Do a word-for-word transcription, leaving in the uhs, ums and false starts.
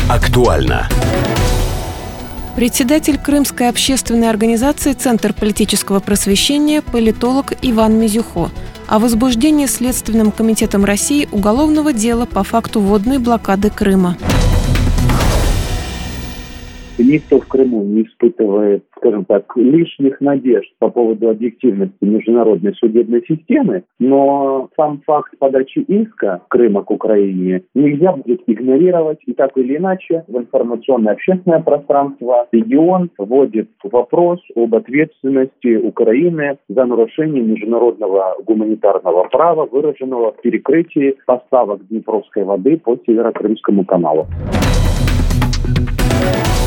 Актуально. Председатель Крымской общественной организации «Центр политического просвещения» политолог Иван Мизюхо о возбуждении Следственным комитетом России уголовного дела по факту водной блокады Крыма. Никто в Крыму не испытывает, скажем так, лишних надежд по поводу объективности международной судебной системы, но сам факт подачи иска Крыма к Украине нельзя будет игнорировать, и так или иначе в информационное общественное пространство регион вводит вопрос об ответственности Украины за нарушение международного гуманитарного права, выраженного в перекрытии поставок Днепровской воды по Северокрымскому каналу.